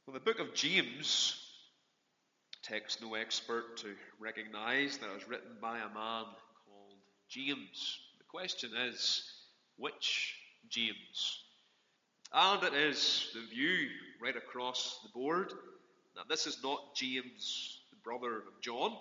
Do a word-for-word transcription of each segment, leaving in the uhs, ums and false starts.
Well, the book of James takes no expert to recognize that it was written by a man called James. The question is, which James? And it is the view right across the board that this is not James, the brother of John,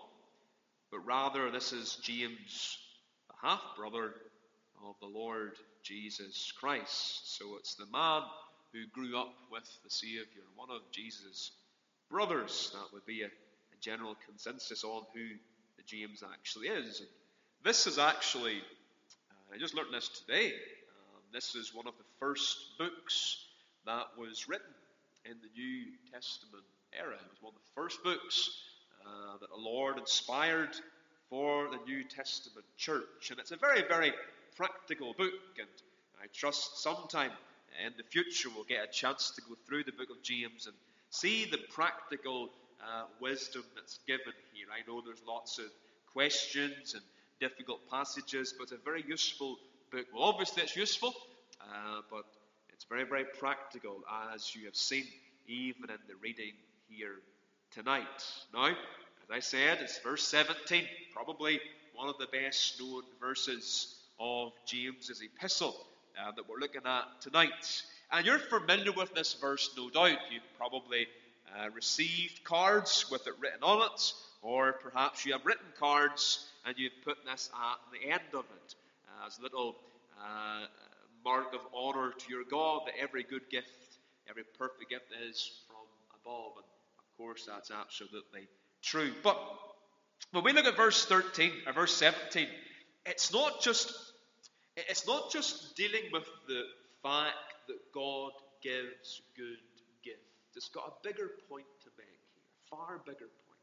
but rather this is James, the half-brother of the Lord Jesus Christ. So it's the man who grew up with the Savior, one of Jesus' brothers. That would be a, a general consensus on who the James actually is. And this is actually, uh, I just learned this today, um, this is one of the first books that was written in the New Testament era. It was one of the first books uh, that the Lord inspired for the New Testament church. And it's a very, very practical book, and I trust sometime in the future we'll get a chance to go through the book of James and see the practical uh, wisdom that's given here. I know there's lots of questions and difficult passages, but it's a very useful book. Well, obviously it's useful, uh, but it's very, very practical, as you have seen even in the reading here tonight. Now, as I said, it's verse seventeen, probably one of the best known verses of James's epistle uh, that we're looking at tonight. And you're familiar with this verse, no doubt. You've probably uh, received cards with it written on it, or perhaps you have written cards and you've put this at the end of it uh, as a little uh, mark of honor to your God that every good gift, every perfect gift is from above. And of course, that's absolutely true. But when we look at verse thirteen or verse seventeen, it's not just it's not just dealing with the fact that God gives good gifts. It's got a bigger point to make here, far bigger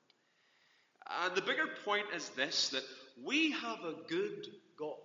point. And the bigger point is this, that we have a good God.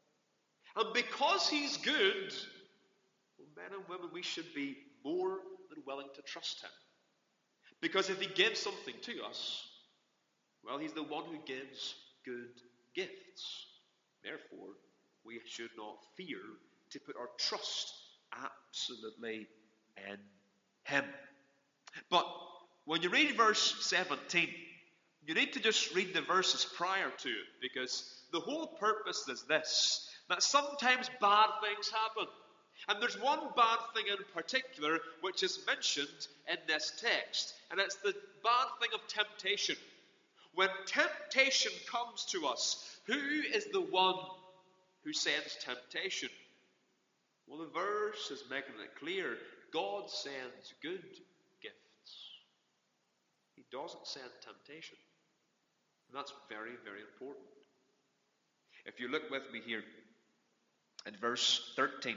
And because He's good, well, men and women, we should be more than willing to trust Him. Because if He gives something to us, well, He's the one who gives good gifts. Therefore, we should not fear to put our trust absolutely in Him. But when you read verse seventeen, you need to just read the verses prior to it, because the whole purpose is this, that sometimes bad things happen. And there's one bad thing in particular which is mentioned in this text, and it's the bad thing of temptation. When temptation comes to us, who is the one who sends temptation? Well, the verse is making it clear. God sends good gifts. He doesn't send temptation. And that's very, very important. If you look with me here at verse thirteen.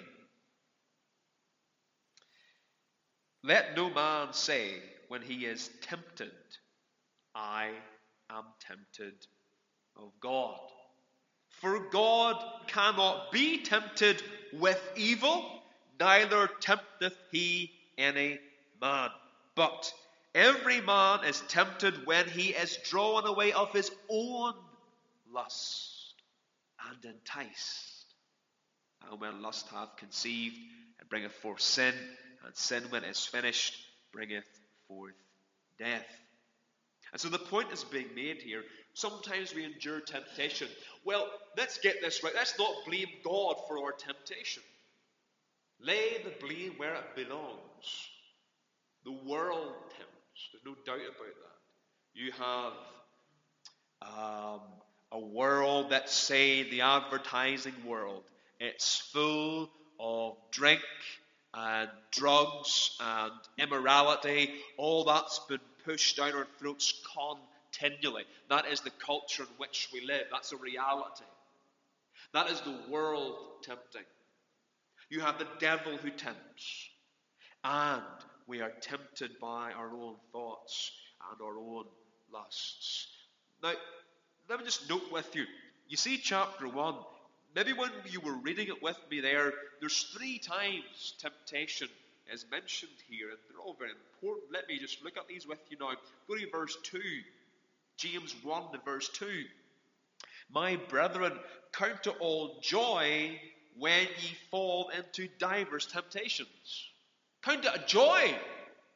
Let no man say when he is tempted, I am tempted of God. For God cannot be tempted with evil, neither tempteth He any man. But every man is tempted when he is drawn away of his own lust and enticed. And when lust hath conceived, it bringeth forth sin, and sin, when it is finished, bringeth forth death. And so the point is being made here. Sometimes we endure temptation. Well, let's get this right. Let's not blame God for our temptation. Lay the blame where it belongs. The world tempts. There's no doubt about that. You have um, a world that, say, the advertising world. It's full of drink and drugs and immorality. All that's been pushed down our throats continually. That is the culture in which we live. That's a reality. That is the world tempting. You have the devil who tempts. And we are tempted by our own thoughts and our own lusts. Now, let me just note with you. You see chapter one. Maybe when you were reading it with me there, there's three times temptation is mentioned here, and they're all very important. Let me just look at these with you now. Go to verse two. James one to verse two. My brethren, count it all joy when ye fall into divers temptations. Count it a joy.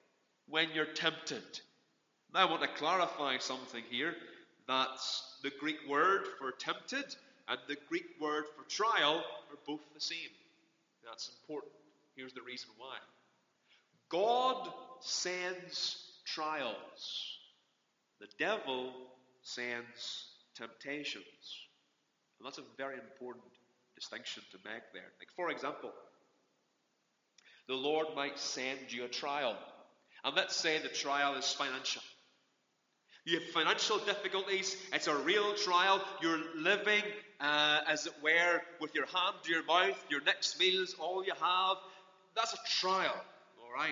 when you're tempted. Now I want to clarify something here. That's the Greek word for tempted and the Greek word for trial are both the same. That's important. Here's the reason why. God sends trials. The devil sends temptations. And that's a very important distinction to make there. Like, for example, the Lord might send you a trial. And let's say the trial is financial. You have financial difficulties. It's a real trial. You're living, uh, as it were, with your hand to your mouth. Your next meal is all you have. That's a trial, all right?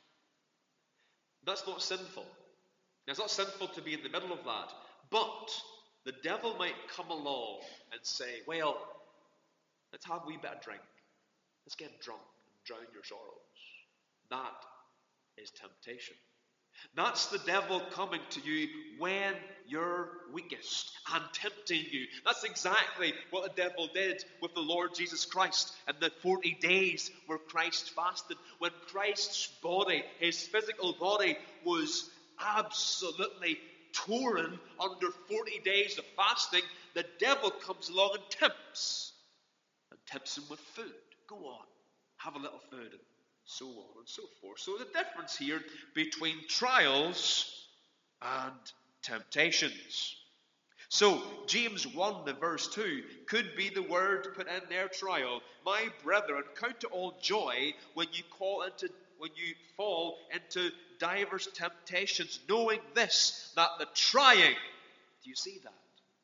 That's not sinful. Now, it's not sinful to be in the middle of that. But the devil might come along and say, well, let's have a wee bit of drink. Let's get drunk and drown your sorrows. That is temptation. That's the devil coming to you when you're weakest and tempting you. That's exactly what the devil did with the Lord Jesus Christ in the forty days where Christ fasted. When Christ's body, his physical body, was absolutely torn under forty days of fasting, the devil comes along and tempts. And tempts him with food. Go on, have a little food. And so on and so forth. So the difference here between trials and temptations. So James one, the verse two, could be the word put in there, trial. My brethren, count it all joy when you call into when you fall into divers temptations, knowing this, that the trying. Do you see that?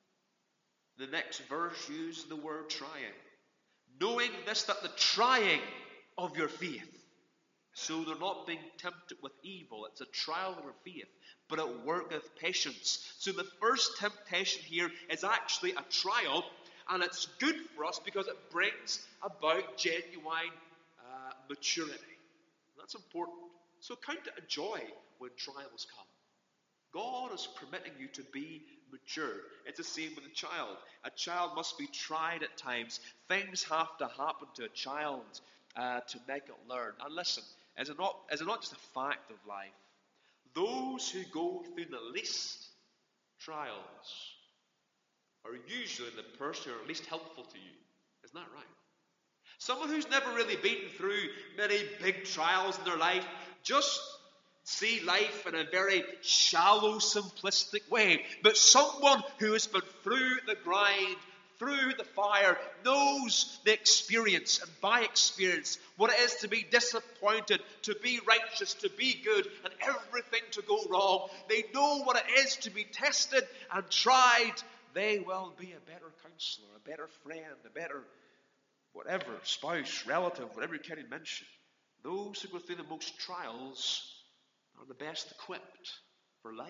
The next verse uses the word trying. Knowing this, that the trying of your faith. So they're not being tempted with evil. It's a trial of our faith, but it worketh patience. So the first temptation here is actually a trial, and it's good for us because it brings about genuine uh, maturity. And that's important. So count it a joy when trials come. God is permitting you to be mature. It's the same with a child. A child must be tried at times. Things have to happen to a child uh, to make it learn. And listen, Is it, not, is it not just a fact of life? Those who go through the least trials are usually the person who are least helpful to you. Isn't that right? Someone who's never really been through many big trials in their life just see life in a very shallow, simplistic way. But someone who has been through the grind, through the fire, knows the experience, and by experience, what it is to be disappointed, to be righteous, to be good, and everything to go wrong. They know what it is to be tested and tried. They will be a better counselor, a better friend, a better whatever, spouse, relative, whatever you can mention. Those who go through the most trials are the best equipped for life.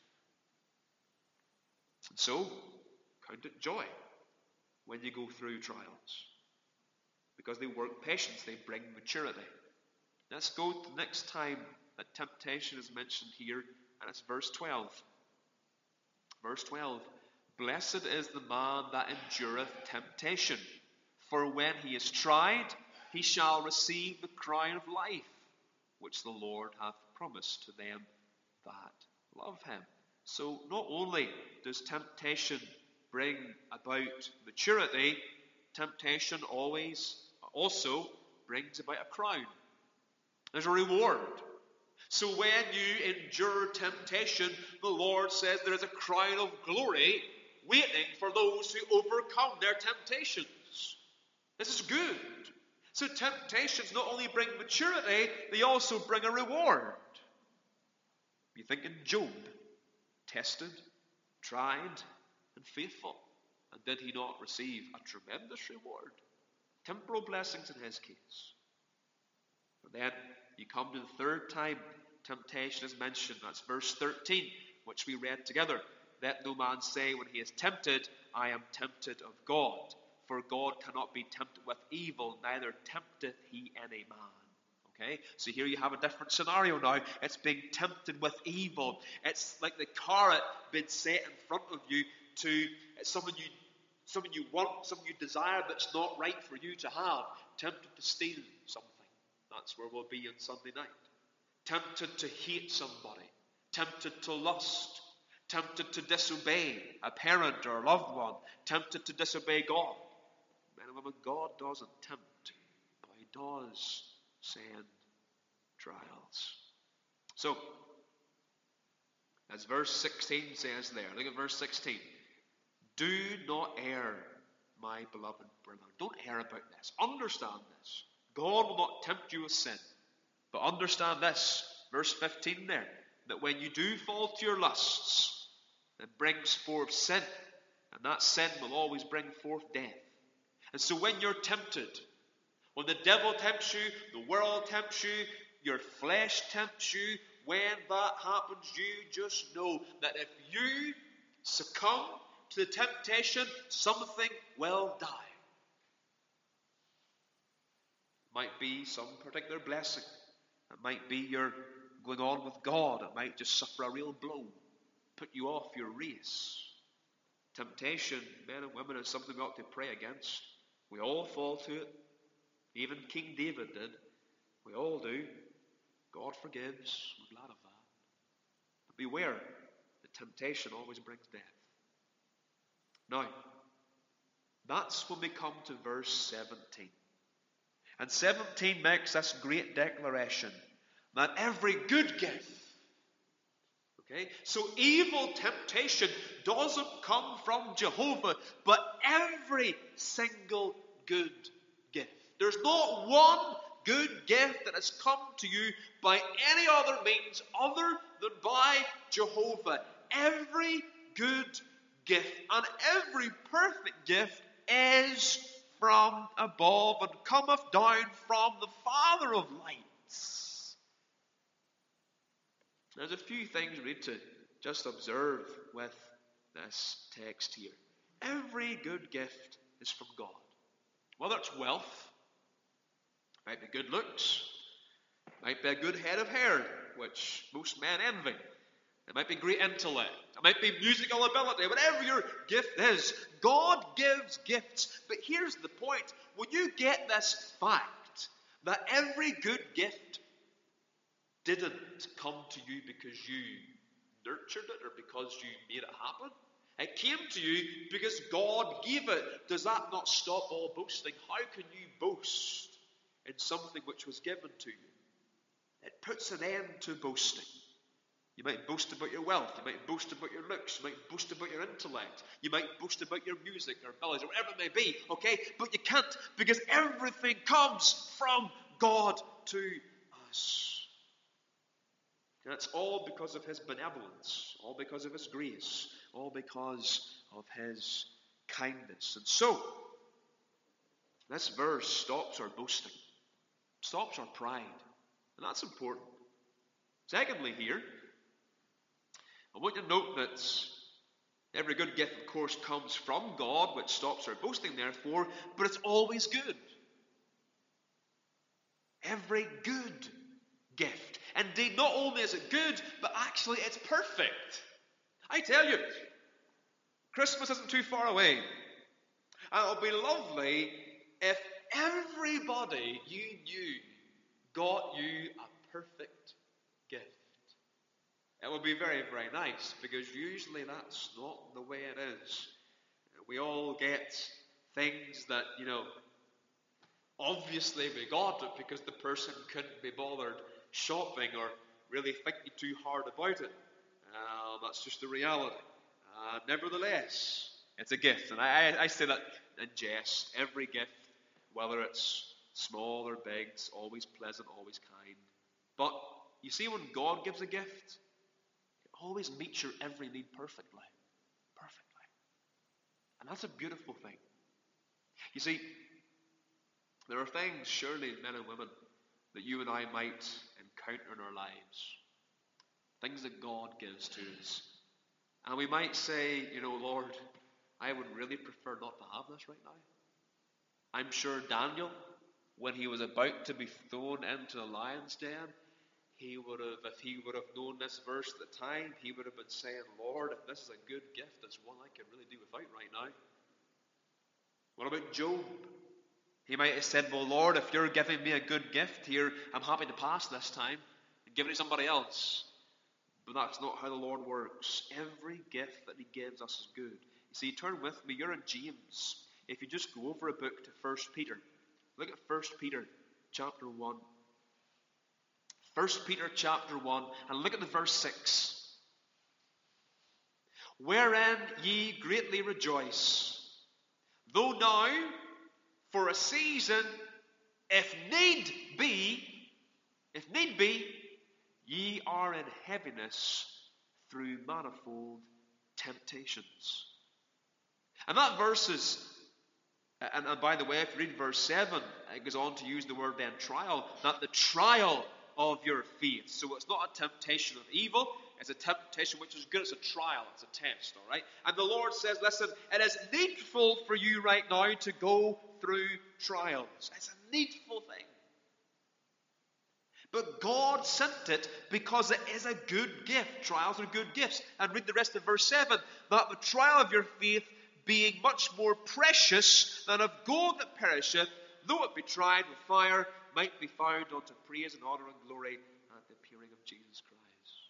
And so, count it joy when you go through trials, because they work patience, they bring maturity. Let's go to the next time that temptation is mentioned here, and it's verse twelve. Verse twelve, blessed is the man that endureth temptation, for when he is tried, he shall receive the crown of life, which the Lord hath promised to them that love him. So not only does temptation bring about maturity, temptation always also brings about a crown. There's a reward. So when you endure temptation, the Lord says there is a crown of glory waiting for those who overcome their temptations. This is good. So temptations not only bring maturity, they also bring a reward. You think in Job, tested, tried, and faithful. And did he not receive a tremendous reward? Temporal blessings in his case. But then you come to the third time temptation is mentioned. That's verse thirteen, which we read together. Let no man say when he is tempted, I am tempted of God. For God cannot be tempted with evil, neither tempteth he any man. Okay, so here you have a different scenario now. It's being tempted with evil. It's like the carrot being set in front of you to it's something you something you want, something you desire that's not right for you to have. Tempted to steal something. That's where we'll be on Sunday night. tempted to hate somebody, tempted to lust, tempted to disobey a parent or a loved one, tempted to disobey God. Men and women, God doesn't tempt, but he does send trials. So, as verse sixteen says there, look at verse sixteen. Do not err, my beloved brother. Don't err about this. Understand this. God will not tempt you with sin. But understand this, verse fifteen there, that when you do fall to your lusts, it brings forth sin. And that sin will always bring forth death. And so when you're tempted, when the devil tempts you, the world tempts you, your flesh tempts you, when that happens, you just know that if you succumb to the temptation, something will die. It might be some particular blessing. It might be you're going on with God. It might just suffer a real blow, put you off your race. Temptation, men and women, is something we ought to pray against. We all fall to it. Even King David did. We all do. God forgives. We're glad of that. But beware, that temptation always brings death. Now, that's when we come to verse seventeen. And seventeen makes this great declaration that every good gift, okay, so evil temptation doesn't come from Jehovah, but every single good gift. There's not one good gift that has come to you by any other means other than by Jehovah. Every good gift and every perfect gift is from above and cometh down from the Father of lights. There's a few things we need to just observe with this text here. Every good gift is from God. Whether it's wealth, might be good looks, might be a good head of hair, which most men envy. It might be great intellect. It might be musical ability. Whatever your gift is, God gives gifts. But here's the point. When you get this fact that every good gift didn't come to you because you nurtured it or because you made it happen. It came to you because God gave it. Does that not stop all boasting? How can you boast in something which was given to you? It puts an end to boasting. You might boast about your wealth. You might boast about your looks. You might boast about your intellect. You might boast about your music or abilities or whatever it may be. Okay? But you can't, because everything comes from God to us. And it's all because of his benevolence. All because of his grace. All because of his kindness. And so, this verse stops our boasting. Stops our pride. And that's important. Secondly here, I want you to note that every good gift, of course, comes from God, which stops our boasting, therefore, but it's always good. Every good gift. Indeed, not only is it good, but actually it's perfect. I tell you, Christmas isn't too far away. And it would be lovely if everybody you knew got you a perfect gift. It would be very, very nice, because usually that's not the way it is. We all get things that, you know, obviously we got it because the person couldn't be bothered shopping or really thinking too hard about it. Uh, that's just the reality. Uh, nevertheless, it's a gift. And I, I say that in jest. Every gift, whether it's small or big, it's always pleasant, always kind. But you see, when God gives a gift, always meets your every need perfectly. Perfectly. And that's a beautiful thing. You see, there are things, surely, men and women, that you and I might encounter in our lives. Things that God gives to us. And we might say, you know, Lord, I would really prefer not to have this right now. I'm sure Daniel, when he was about to be thrown into the lion's den, He would have, if he would have known this verse at the time, he would have been saying, Lord, if this is a good gift, it's one I can really do without right now. What about Job? He might have said, well, Lord, if you're giving me a good gift here, I'm happy to pass this time. and give it to somebody else. But that's not how the Lord works. Every gift that he gives us is good. You see, turn with me. You're in James. If you just go over a book to First Peter. Look at First Peter chapter one. First Peter chapter one. And look at the verse six. Wherein ye greatly rejoice, though now, for a season, if need be, if need be, ye are in heaviness through manifold temptations. And that verse is, and, and by the way, if you read verse seven, it goes on to use the word then trial, that the trial of your faith. So it's not a temptation of evil, it's a temptation which is good. It's a trial, it's a test, all right? And the Lord says, listen, it is needful for you right now to go through trials. It's a needful thing. But God sent it because it is a good gift. Trials are good gifts. And read the rest of verse seven. That the trial of your faith, being much more precious than of gold that perisheth, though it be tried with fire, might be found unto praise and honor and glory at the appearing of Jesus Christ.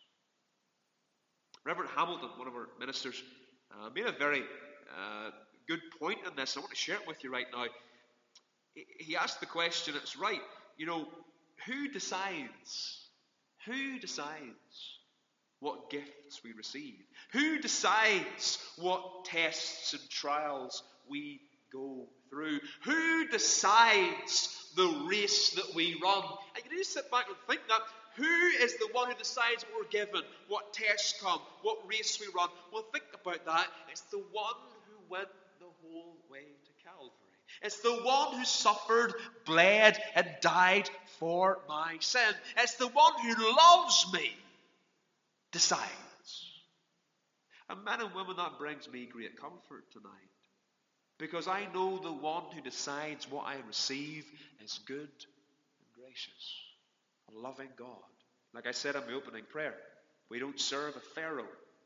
Reverend Hamilton, one of our ministers, uh, made a very uh, good point in this. I want to share it with you right now. He asked the question, it's right, you know, who decides? Who decides what gifts we receive? Who decides what tests and trials we go through? Who decides the race that we run? And you need to sit back and think that. Who is the one who decides what we're given, what tests come, what race we run? Well, think about that. It's the one who went the whole way to Calvary. It's the one who suffered, bled, and died for my sin. It's the one who loves me, decides. And men and women, that brings me great comfort tonight. Because I know the one who decides what I receive is good and gracious. A loving God. Like I said in my opening prayer, we don't serve a Pharaoh.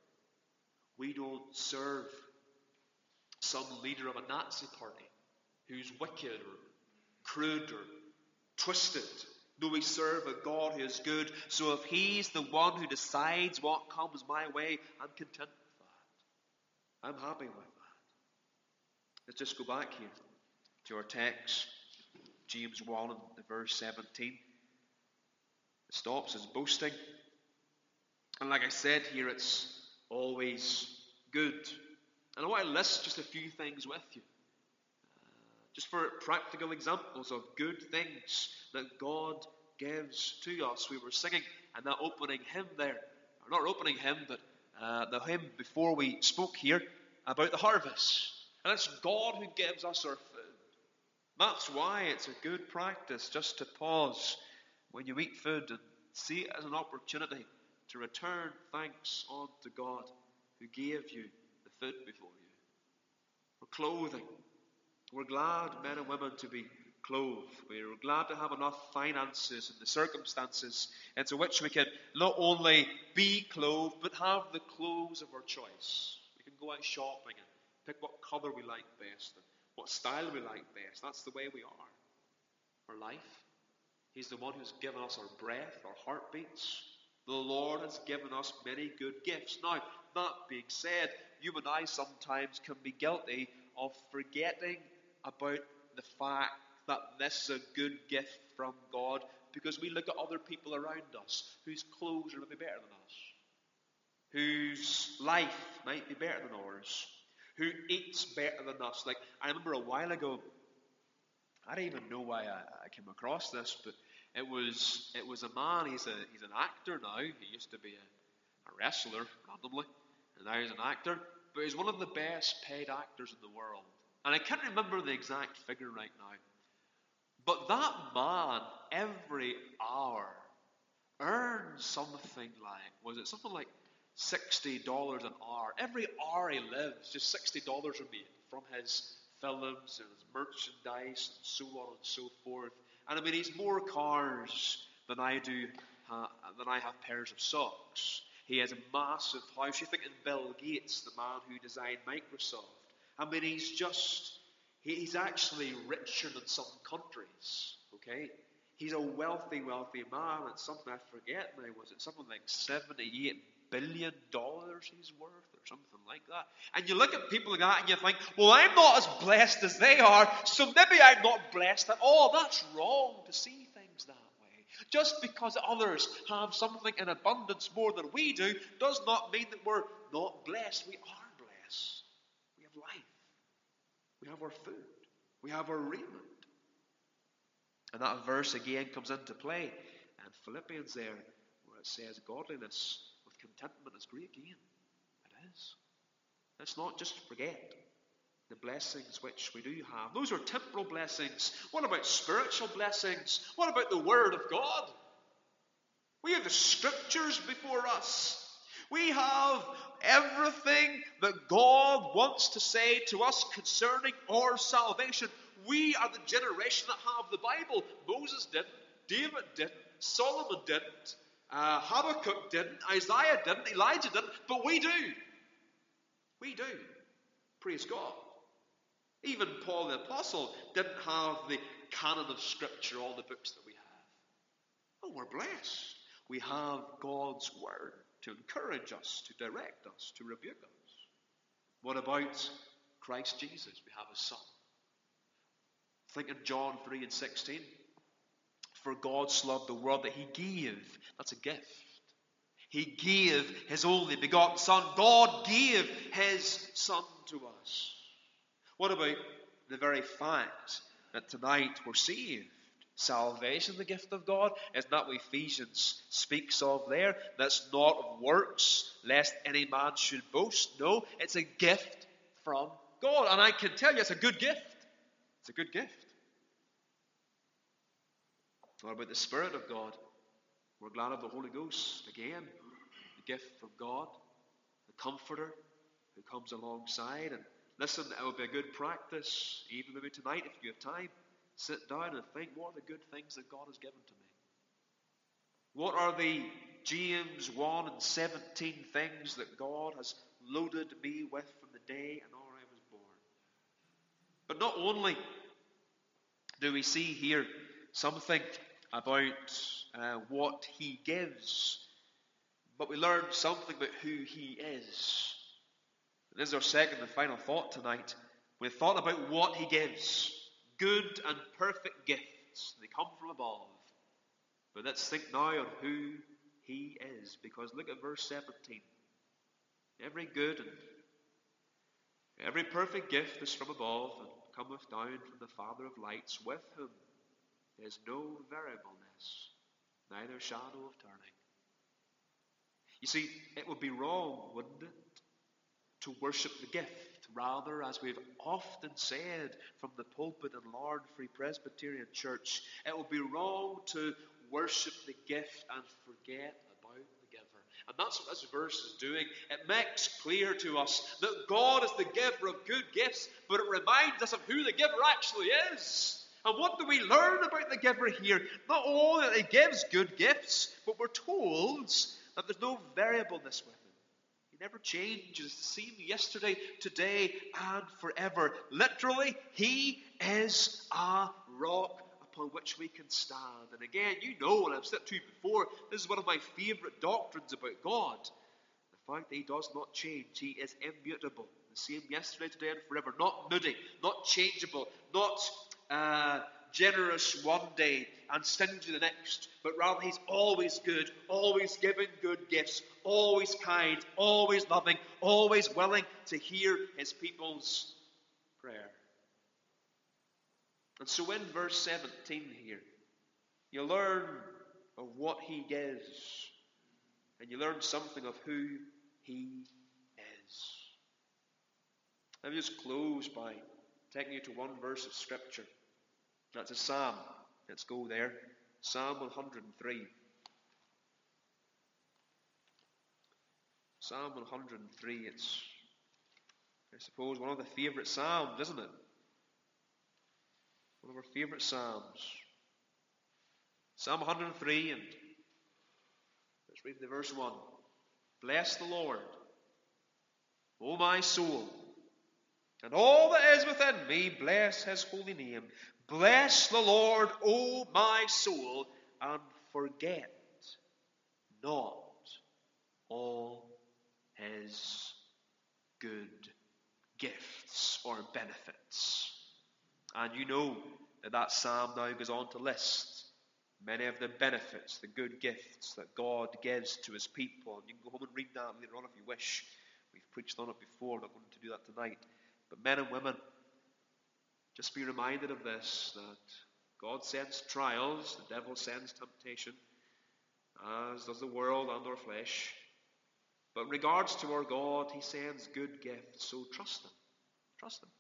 We don't serve some leader of a Nazi party who's wicked or crude or twisted. No, we serve a God who is good. So if he's the one who decides what comes my way, I'm content with that. I'm happy with that. Let's just go back here to our text, James one and verse seventeen. It stops his boasting. And like I said here, it's always good. And I want to list just a few things with you. Uh, just for practical examples of good things that God gives to us. We were singing in that opening hymn there. Or not opening hymn, but uh, the hymn before we spoke here about the harvest. And it's God who gives us our food. That's why it's a good practice just to pause when you eat food and see it as an opportunity to return thanks unto God who gave you the food before you. For clothing, we're glad, men and women, to be clothed. We're glad to have enough finances and the circumstances into which we can not only be clothed, but have the clothes of our choice. We can go out shopping and pick what colour we like best and what style we like best. That's the way we are. For life, he's the one who's given us our breath, our heartbeats. The Lord has given us many good gifts. Now, that being said, you and I sometimes can be guilty of forgetting about the fact that this is a good gift from God because we look at other people around us whose clothes are maybe better than us, whose life might be better than ours, who eats better than us. Like, I remember a while ago, I don't even know why I, I came across this, but it was it was a man, he's a he's an actor now. He used to be a, a wrestler randomly, and now he's an actor. But he's one of the best paid actors in the world. And I can't remember the exact figure right now. But that man, every hour, earns something like, was it something like sixty dollars an hour? Every hour he lives, just sixty dollars are made from his films and his merchandise and so on and so forth. And I mean, he's more cars than I do, uh, than I have pairs of socks. He has a massive house. You think in Bill Gates, the man who designed Microsoft. I mean, he's just, he, he's actually richer than some countries, okay? He's a wealthy, wealthy man. It's something I forget now. Was it something like seventy-eight billion dollars he's worth or something like that? And you look at people like that and you think, well, I'm not as blessed as they are, so maybe I'm not blessed at all. That's wrong to see things that way. Just because others have something in abundance more than we do does not mean that we're not blessed. We are blessed. We have life. We have our food. We have our raiment. And that verse again comes into play in Philippians there, where it says godliness with contentment is great gain. It is. Let's not just forget the blessings which we do have. Those are temporal blessings. What about spiritual blessings? What about the Word of God? We have the Scriptures before us. We have everything that God wants to say to us concerning our salvation. We are the generation that have the Bible. Moses didn't, David didn't, Solomon didn't, uh, Habakkuk didn't, Isaiah didn't, Elijah didn't, but we do. We do. Praise God. Even Paul the Apostle didn't have the canon of Scripture, all the books that we have. Oh, we're blessed. We have God's Word to encourage us, to direct us, to rebuke us. What about Christ Jesus? We have His Son. Think in John three and sixteen. For God so loved the world that He gave. That's a gift. He gave His only begotten Son. God gave His Son to us. What about the very fact that tonight we're saved? Salvation, the gift of God, is not what Ephesians speaks of there. That's not of works, lest any man should boast. No, it's a gift from God. And I can tell you, it's a good gift. It's a good gift. What about the Spirit of God? We're glad of the Holy Ghost. Again, the gift from God, the Comforter who comes alongside. And listen, it would be a good practice, even maybe tonight if you have time. Sit down and think, what are the good things that God has given to me? What are the James one and seventeen things that God has loaded me with from the day and hour I was born? But not only do we see here something about uh, what He gives, but we learn something about who He is. And this is our second and final thought tonight. We've thought about what He gives. Good and perfect gifts. They come from above. But let's think now on who He is. Because look at verse seventeen. Every good and every perfect gift is from above and cometh down from the Father of lights, with whom there is no variableness, neither shadow of turning. You see, it would be wrong, wouldn't it, to worship the gift. Rather, as we've often said from the pulpit in Larne Free Presbyterian Church, it would be wrong to worship the gift and forget about the giver. And that's what this verse is doing. It makes clear to us that God is the giver of good gifts, but it reminds us of who the giver actually is. And what do we learn about the giver here? Not only that He gives good gifts, but we're told that there's no variableness with Him. He never changes. The same yesterday, today, and forever. Literally, He is a rock upon which we can stand. And again, you know, and I've said to you before, this is one of my favourite doctrines about God. The fact that He does not change. He is immutable. The same yesterday, today, and forever. Not moody, not changeable, not uh, generous one day and stingy the next, but rather He's always good, always giving good gifts, always kind, always loving, always willing to hear His people's prayer. And so in verse seventeen here, you learn of what He gives, and you learn something of who He is. Let me just close by taking you to one verse of Scripture. That's a psalm. Let's go there. Psalm one hundred three. Psalm one hundred three. It's, I suppose, one of the favourite psalms, isn't it? One of our favourite psalms. Psalm one hundred three, and let's read the verse one. Bless the Lord, O my soul, and all that is within me, bless His holy name. Bless the Lord, O my soul, and forget not all his good gifts or benefits. And you know that that psalm now goes on to list many of the benefits, the good gifts that God gives to his people. And you can go home and read that later on if you wish. We've preached on it before, I'm not going to do that tonight. But men and women, just be reminded of this, that God sends trials, the devil sends temptation, as does the world and our flesh. But in regards to our God, he sends good gifts, so trust him. Trust him.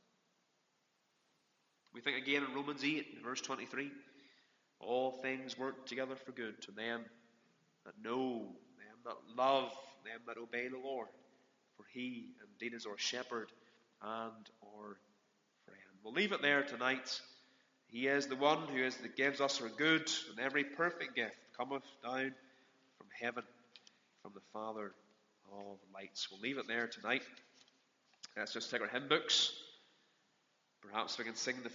We think again in Romans eight, verse twenty-three, all things work together for good to them that know, them that love, them that obey the Lord. For he indeed is our shepherd and our friend. We'll leave it there tonight. He is the one who is that gives us our good, and every perfect gift cometh down from heaven, from the Father of lights. We'll leave it there tonight. Let's just take our hymn books. Perhaps we can sing the